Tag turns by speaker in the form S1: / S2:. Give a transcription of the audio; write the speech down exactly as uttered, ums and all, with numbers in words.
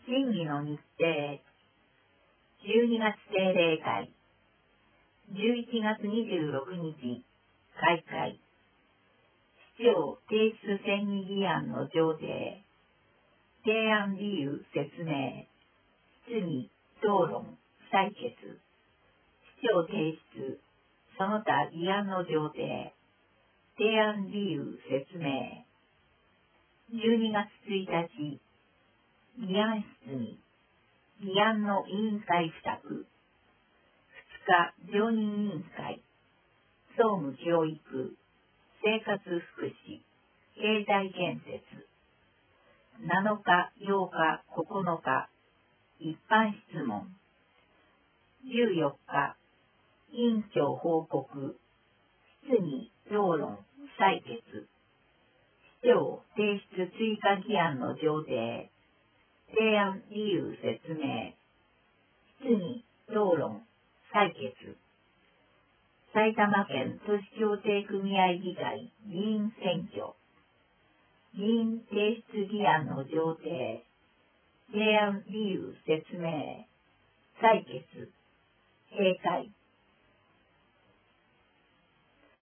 S1: 審議の日程。じゅうにがつ定例会。じゅういちがつにじゅうろくにち、開会。市長提出選議議案の上程。提案理由説明。質疑、討論、採決。市長提出、その他議案の上程。提案理由説明。じゅうにがつついたち、議案質疑。議案の委員会付託。ふつか、常任委員会。総務教育、生活福祉、経済建設。なのか、ようか、ここのか、一般質問。じゅうよっか、委員長報告、質疑、討論、採決。市長提出追加議案の上程。提案理由説明。質疑、討論、採決。埼玉県都市協定組合議会議員選挙。議員提出議案の上程。提案理由説明。採決。閉会。